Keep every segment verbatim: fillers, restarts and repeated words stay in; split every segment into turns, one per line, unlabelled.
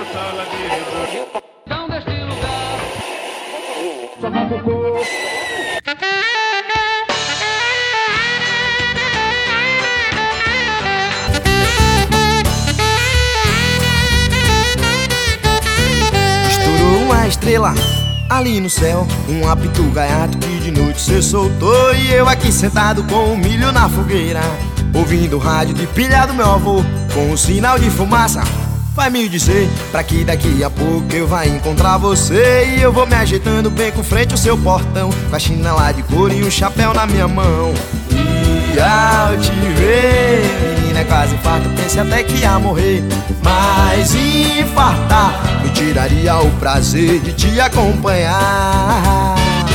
sala de reboco.
Não deste lugar.
Só vai cocô.
Estourou uma estrela ali no céu, um apito gaiato que de noite cê soltou. E eu aqui sentado com o milho na fogueira, ouvindo o rádio de pilha do meu avô, com um sinal de fumaça. Vai me dizer pra que daqui a pouco eu vai encontrar você. E eu vou me ajeitando bem com frente ao seu portão, com a chinela de couro e um chapéu na minha mão. E ao te ver, menina, é quase infarto, pensei até que ia morrer. Mas infartar me tiraria o prazer de te acompanhar,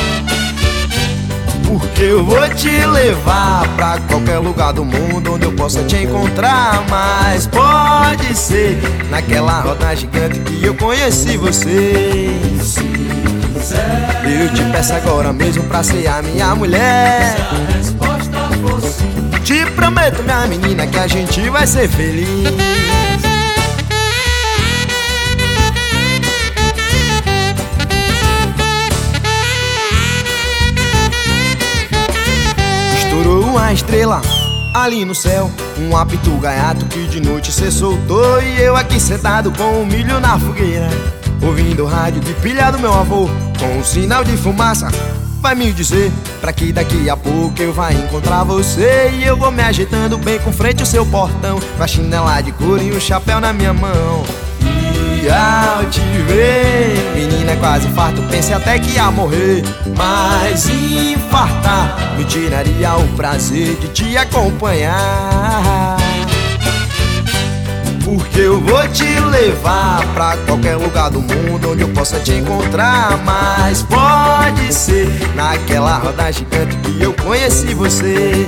porque eu vou te levar pra qualquer lugar do mundo onde eu possa te encontrar. Mas pode ser naquela roda gigante que eu conheci você. Eu te peço agora mesmo pra ser a minha mulher. Te prometo, minha menina, que a gente vai ser feliz. Estourou uma estrela ali no céu, um apito gaiato que de noite cê soltou. E eu aqui sentado com o milho na fogueira, ouvindo o rádio de pilha do meu avô, com um sinal de fumaça. Vai me dizer pra que daqui a pouco eu vai encontrar você. E eu vou me ajeitando bem com frente ao seu portão, com a chinela de couro e um chapéu na minha mão. E ao te ver, menina, é quase infarto, pensei até que ia morrer. Mas infartar me tiraria o prazer de te acompanhar, porque eu vou te levar pra qualquer lugar do mundo onde eu possa te encontrar. Mas pode ser naquela roda gigante que eu conheci você.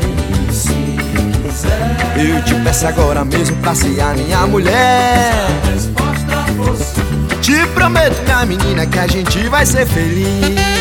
Eu te peço agora mesmo pra ser a minha mulher. Te prometo, minha menina, que a gente vai ser feliz.